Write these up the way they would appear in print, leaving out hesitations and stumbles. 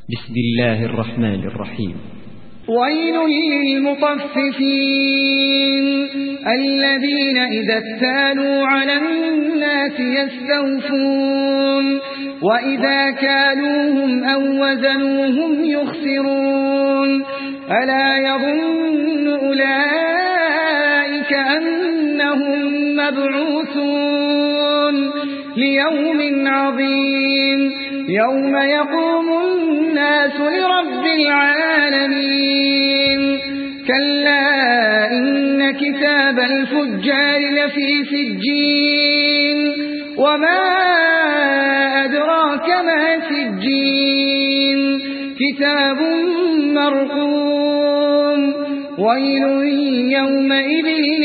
بسم الله الرحمن الرحيم. ويل للمطففين الذين إذا اكتالوا على الناس يستوفون وإذا كالوهم أو وزنوهم يخسرون ألا يظن أولئك أنهم مبعوثون ليوم عظيم يوم يقوم الناس لرب العالمين كلا إن كتاب الفجار لفي سجين وما أدراك ما سجين كتاب مرقوم ويل يومئذ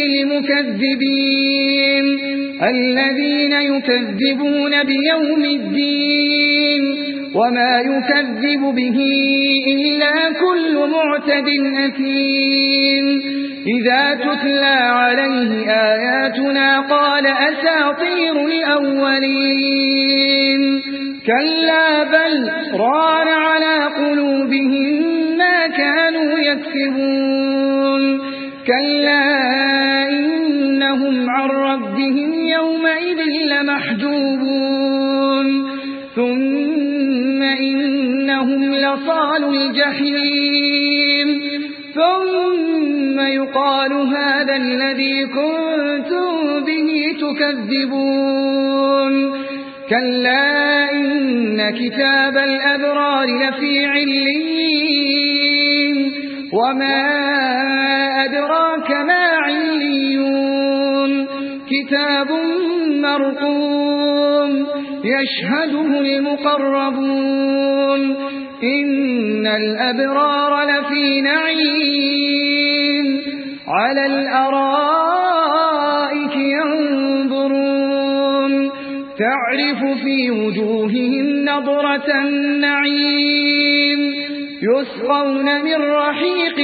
للمكذبين الذين يكذبون بيوم الدين وما يكذب به إلا كل معتد أثيم إذا تتلى عليه آياتنا قال أساطير الأولين كلا بل ران على قلوبهم ما كانوا يكسبون كلا إنهم عن ربهم يومئذ لمحجوبون ثم إنهم لصالوا الجحيم ثم يقال هذا الذي كنتم به تكذبون كلا إن كتاب الأبرار لفي عليين وما أدراك ما عليون كتاب مرقوم يشهده المقربون إن الأبرار لفي نعيم على الأرائك ينظرون تعرف في وجوههم نضرة النعيم يسقون من رحيق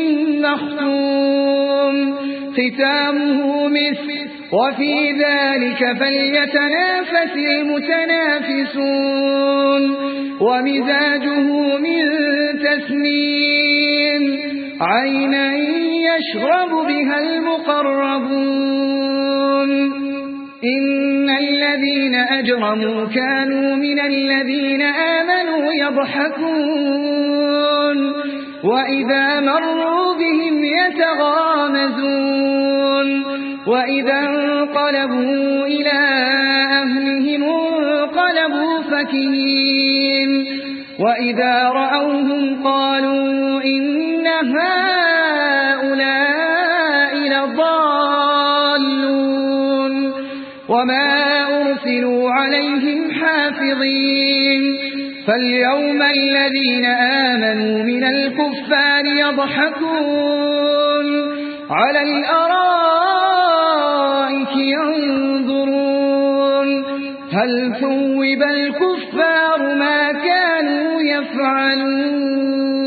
مختوم ختامه مسك وفي ذلك فليتنافس المتنافسون ومزاجه من تسنيم عينا يشرب بها المقربون إن الذين أجرموا كانوا من الذين آمنوا يضحكون وإذا مروا بهم يتغامزون وإذا انقلبوا إلى أهلهم انقلبوا فكهين وإذا رأوهم قالوا إن هؤلاء لضالون وما أرسلوا عليهم حافظين فاليوم الذين آمنوا من الكفار يضحكون على الأرائك ينظرون هل ثوب الكفار ما كانوا يفعلون